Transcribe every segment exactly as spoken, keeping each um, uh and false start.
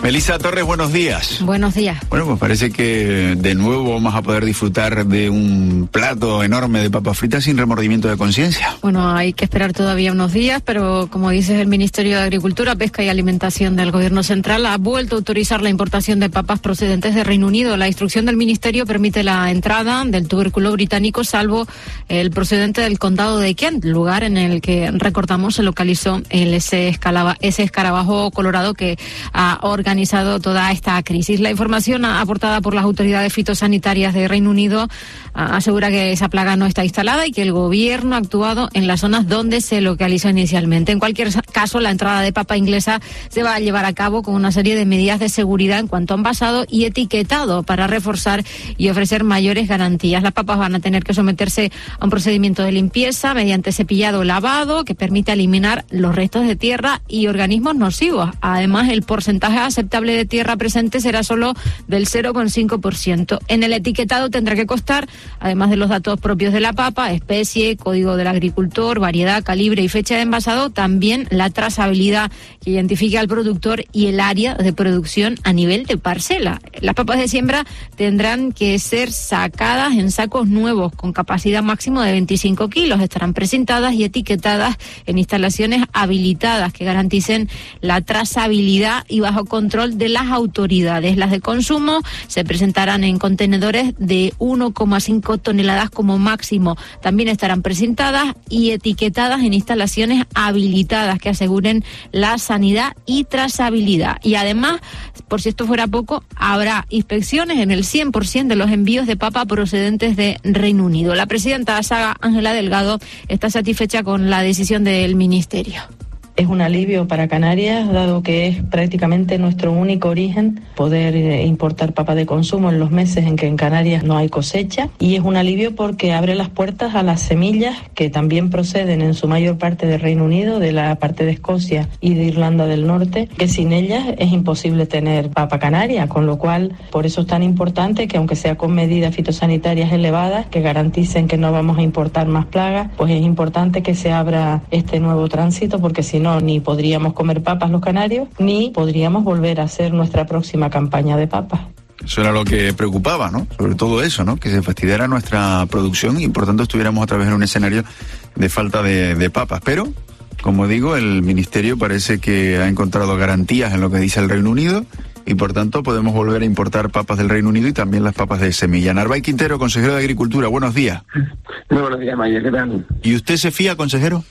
Melissa Torres, buenos días. Buenos días. Bueno, pues parece que de nuevo vamos a poder disfrutar de un plato enorme de papas fritas sin remordimiento de conciencia. Bueno, hay que esperar todavía unos días, pero como dices, el Ministerio de Agricultura, Pesca y Alimentación del Gobierno Central ha vuelto a autorizar la importación de papas procedentes de Reino Unido. La instrucción del Ministerio permite la entrada del tubérculo británico, salvo el procedente del condado de Kent, lugar en el que, recordamos, se localizó el ese, escalaba, ese escarabajo colorado que ha organizado organizado toda esta crisis. La información aportada por las autoridades fitosanitarias de Reino Unido asegura que esa plaga no está instalada y que el gobierno ha actuado en las zonas donde se localizó inicialmente. En cualquier caso, la entrada de papa inglesa se va a llevar a cabo con una serie de medidas de seguridad en cuanto a envasado y etiquetado para reforzar y ofrecer mayores garantías. Las papas van a tener que someterse a un procedimiento de limpieza mediante cepillado o lavado que permite eliminar los restos de tierra y organismos nocivos. Además, el porcentaje aceptable de tierra presente será solo del cero coma cinco por ciento. En el etiquetado tendrá que constar, además de los datos propios de la papa, especie, código del agricultor, variedad, calibre y fecha de envasado, también la trazabilidad que identifique al productor y el área de producción a nivel de parcela. Las papas de siembra tendrán que ser sacadas en sacos nuevos con capacidad máximo de veinticinco kilos. Estarán presentadas y etiquetadas en instalaciones habilitadas que garanticen la trazabilidad y bajo control de las autoridades. Las de consumo se presentarán en contenedores de uno coma cinco toneladas como máximo. También estarán presentadas y etiquetadas en instalaciones habilitadas que aseguren la sanidad y trazabilidad. Y además, por si esto fuera poco, habrá inspecciones en el cien por ciento de los envíos de papa procedentes de Reino Unido. La presidenta Saga Ángela Delgado está satisfecha con la decisión del Ministerio. Es un alivio para Canarias, dado que es prácticamente nuestro único origen poder importar papa de consumo en los meses en que en Canarias no hay cosecha, y es un alivio porque abre las puertas a las semillas que también proceden en su mayor parte del Reino Unido, de la parte de Escocia y de Irlanda del Norte, que sin ellas es imposible tener papa canaria, con lo cual por eso es tan importante que, aunque sea con medidas fitosanitarias elevadas que garanticen que no vamos a importar más plagas, pues es importante que se abra este nuevo tránsito, porque si no, ni podríamos comer papas los canarios, ni podríamos volver a hacer nuestra próxima campaña de papas. Eso era lo que preocupaba, ¿no? Sobre todo eso, ¿no? Que se fastidiara nuestra producción y por tanto estuviéramos otra vez en un escenario de falta de, de papas. Pero, como digo, el Ministerio parece que ha encontrado garantías en lo que dice el Reino Unido y por tanto podemos volver a importar papas del Reino Unido y también las papas de semilla. Narváez Quintero, consejero de Agricultura, buenos días. Muy buenos días, Maya, ¿qué tal? ¿Y usted se fía, consejero?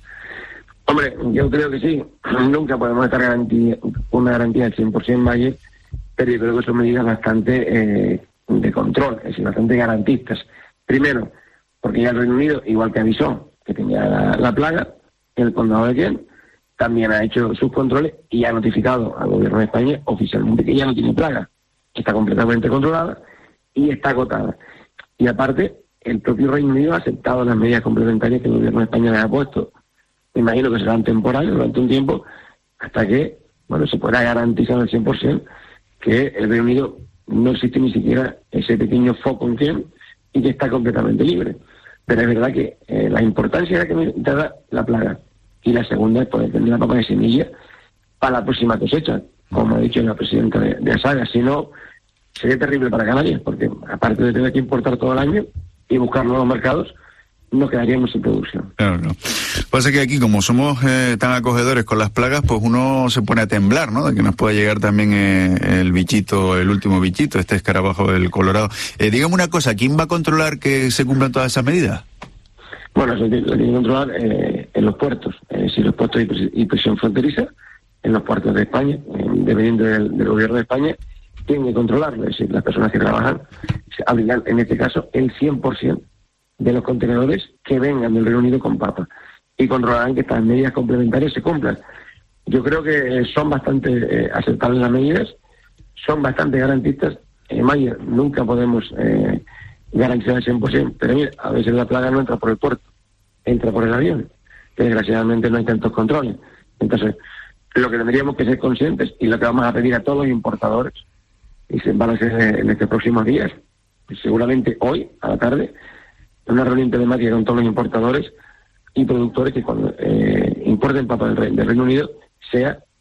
Hombre, yo creo que sí. Nunca podemos estar garantía, una garantía del cien por ciento Mayer, pero yo creo que son medidas bastante eh, de control, es decir, bastante garantistas. Primero, porque ya el Reino Unido, igual que avisó que tenía la, la plaga, el condado de Kent también ha hecho sus controles y ha notificado al gobierno de España oficialmente que ya no tiene plaga, que está completamente controlada y está agotada. Y aparte, el propio Reino Unido ha aceptado las medidas complementarias que el gobierno de España le ha puesto. Me imagino que serán temporales durante un tiempo hasta que, bueno, se pueda garantizar al cien por ciento que el Reino Unido no existe ni siquiera ese pequeño foco en Kent y que está completamente libre. Pero es verdad que eh, la importancia era que me da la plaga, y la segunda es poder tener la papa de semilla para la próxima cosecha, como ha dicho la presidenta de, de Asaga. Si no, sería terrible para Canarias, porque aparte de tener que importar todo el año y buscar nuevos mercados, nos quedaríamos sin producción. Claro, no. Pasa que aquí, como somos eh, tan acogedores con las plagas, pues uno se pone a temblar, ¿no? De que nos pueda llegar también eh, el bichito, el último bichito, este escarabajo del Colorado. Eh, dígame una cosa, ¿quién va a controlar que se cumplan todas esas medidas? Bueno, eso lo tienen que controlar eh, en los puertos, es decir, los puertos y presión fronteriza, en los puertos de España, eh, dependiendo del, del gobierno de España, tienen que controlarlo, es decir, las personas que trabajan abrirán, en este caso, el cien por ciento de los contenedores que vengan del Reino Unido con papa, y controlarán que estas medidas complementarias se cumplan. Yo creo que son bastante eh, aceptables las medidas, son bastante garantistas. En Mayer nunca podemos eh, garantizar el cien por ciento, pero mira, a veces la plaga no entra por el puerto, entra por el avión, que desgraciadamente no hay tantos controles. Entonces, lo que tendríamos que ser conscientes, y lo que vamos a pedir a todos los importadores, y se van a hacer en estos próximos días, seguramente hoy, a la tarde, una reunión telemática con todos los importadores y productores que cuando eh, importen papa del, Re- del Reino Unido sea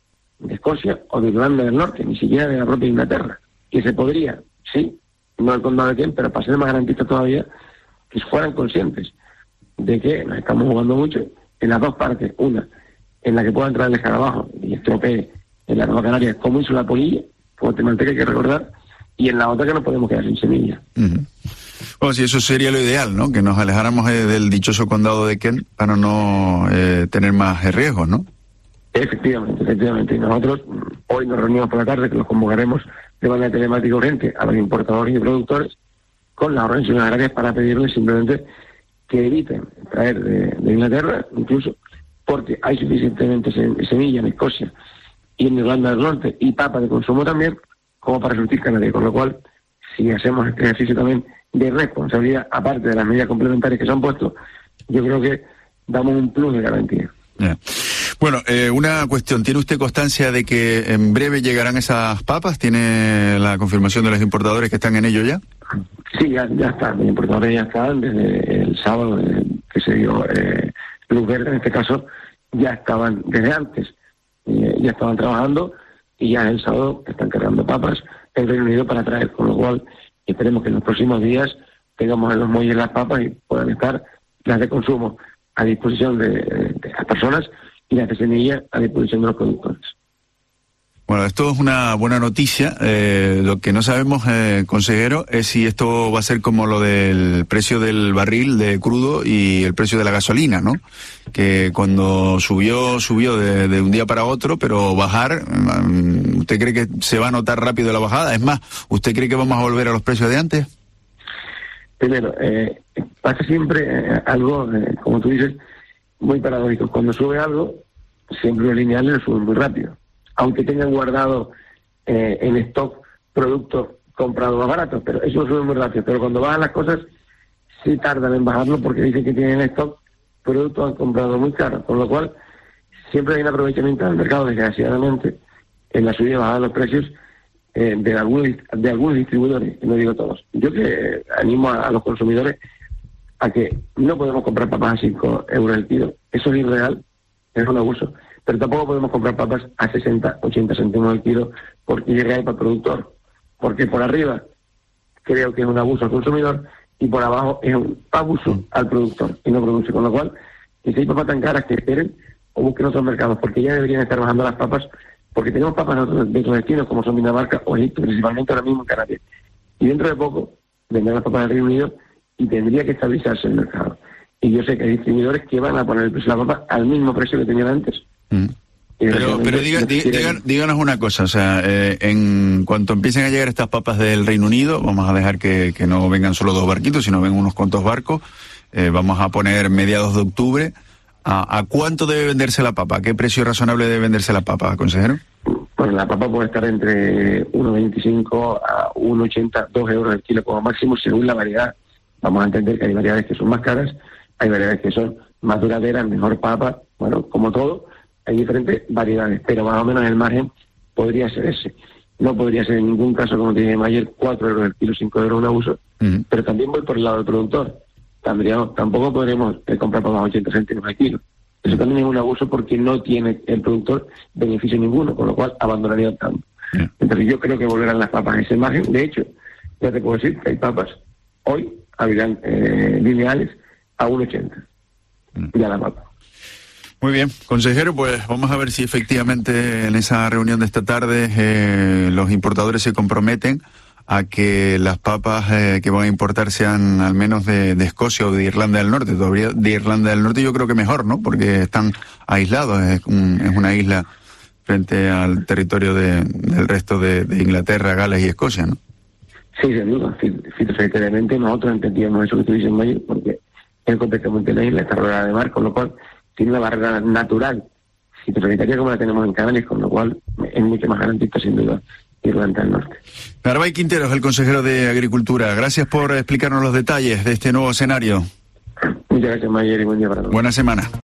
de Escocia o de Irlanda del Norte, ni siquiera de la propia Inglaterra, que se podría, sí, no el condado de Kent, pero para ser más garantistas todavía, que fueran conscientes de que nos estamos jugando mucho en las dos partes, una en la que pueda entrar el escarabajo y estropee en la Nueva Canaria, como hizo la polilla, como te mantenga, hay que recordar, y en la otra que no podemos quedar sin semilla. Uh-huh. Bueno, sí, eso sería lo ideal, ¿no? Que nos alejáramos eh, del dichoso condado de Kent para no eh, tener más eh, riesgos, ¿no? Efectivamente, efectivamente. Y nosotros hoy nos reunimos por la tarde, que los convocaremos de manera telemática urgente a los importadores y productores con las organizaciones agrarias para pedirles simplemente que eviten traer de, de Inglaterra, incluso porque hay suficientemente semilla en Escocia y en Irlanda del Norte y papa de consumo también, como para surtir Canarias. Con lo cual, si hacemos este ejercicio también de responsabilidad, aparte de las medidas complementarias que se han puesto, yo creo que damos un plus de garantía. Yeah. Bueno, eh, una cuestión, ¿tiene usted constancia de que en breve llegarán esas papas? ¿Tiene la confirmación de los importadores que están en ello ya? Sí, ya, ya están, los importadores ya están desde el sábado eh, que se dio eh, luz verde, en este caso ya estaban desde antes, eh, ya estaban trabajando y ya el sábado están cargando papas en Reino Unido para traer, con lo cual esperemos que en los próximos días tengamos en los muelles las papas y puedan estar las de consumo a disposición de, de las personas y las de semilla a disposición de los productores. Bueno, esto es una buena noticia. Eh, lo que no sabemos, eh, consejero, es si esto va a ser como lo del precio del barril de crudo y el precio de la gasolina, ¿no? Que cuando subió, subió de, de un día para otro, pero bajar, ¿usted cree que se va a notar rápido la bajada? Es más, ¿usted cree que vamos a volver a los precios de antes? Primero, eh, pasa siempre eh, algo, eh, como tú dices, muy paradójico. Cuando sube algo, siempre los lineales lo suben muy rápido. Aunque tengan guardado eh, en stock productos comprados más baratos, pero eso sube muy rápido. Pero cuando bajan las cosas, sí tardan en bajarlo porque dicen que tienen en stock productos comprados muy caros. Con lo cual, siempre hay un aprovechamiento del mercado, desgraciadamente, en la subida y bajada de los precios eh, de, algunos, de algunos distribuidores, no digo todos. Yo que eh, animo a, a los consumidores a que no podemos comprar papas a cinco euros el kilo. Eso es irreal, es un abuso. Pero tampoco podemos comprar papas a sesenta, ochenta céntimos el kilo porque llega ahí para el productor. Porque por arriba creo que es un abuso al consumidor y por abajo es un abuso al productor y no produce. Con lo cual, que si hay papas tan caras, que esperen o busquen otros mercados, porque ya deberían estar bajando las papas, porque tenemos papas de otros, de otros destinos como son Dinamarca o Egipto, principalmente ahora mismo en Canarias. Y dentro de poco vendrán las papas del Reino Unido y tendría que estabilizarse el mercado. Y yo sé que hay distribuidores que van a poner el precio de la papa al mismo precio que tenían antes. Mm. Pero, pero diga, diga, díganos una cosa, o sea, eh, en cuanto empiecen a llegar estas papas del Reino Unido, vamos a dejar que, que no vengan solo dos barquitos, sino vengan unos cuantos barcos, eh, vamos a poner mediados de octubre. ¿A, ¿A cuánto debe venderse la papa? ¿A qué precio razonable debe venderse la papa, consejero? Pues la papa puede estar entre uno veinticinco a uno ochenta, dos euros el kilo como máximo, según la variedad. Vamos a entender que hay variedades que son más caras, hay variedades que son más duraderas, mejor papa, bueno, como todo, hay diferentes variedades, pero más o menos el margen podría ser ese. No podría ser en ningún caso, como te dije ayer, cuatro euros el kilo, cinco euros un abuso, uh-huh. Pero también voy por el lado del productor. Tendríamos, tampoco podremos eh, comprar papas a ochenta céntimos al kilo. Eso también es un abuso porque no tiene el productor beneficio ninguno, con lo cual abandonaría el campo. Uh-huh. Entonces yo creo que volverán las papas a ese margen. De hecho, ya te puedo decir que hay papas, hoy habrían eh, lineales a uno ochenta. Uh-huh. Ya la papa. Muy bien, consejero, pues vamos a ver si efectivamente en esa reunión de esta tarde eh, los importadores se comprometen a que las papas eh, que van a importar sean al menos de, de Escocia o de Irlanda del Norte. Todavía de Irlanda del Norte yo creo que mejor, ¿no? Porque están aislados, es, un, es una isla frente al territorio de, del resto de, de Inglaterra, Gales y Escocia, ¿no? Sí, sin duda. Fitosanitariamente nosotros entendíamos eso que tú dices, Mayo, porque es completamente la isla, está rodeada de mar, con lo cual tiene una barrera natural fitosanitaria como la tenemos en Canarias, con lo cual es mucho más garantista, sin duda, Irlanda del Norte. Garbay Quinteros, el consejero de Agricultura, gracias por explicarnos los detalles de este nuevo escenario. Muchas gracias, Mayer, y buen día para todos. Buena semana.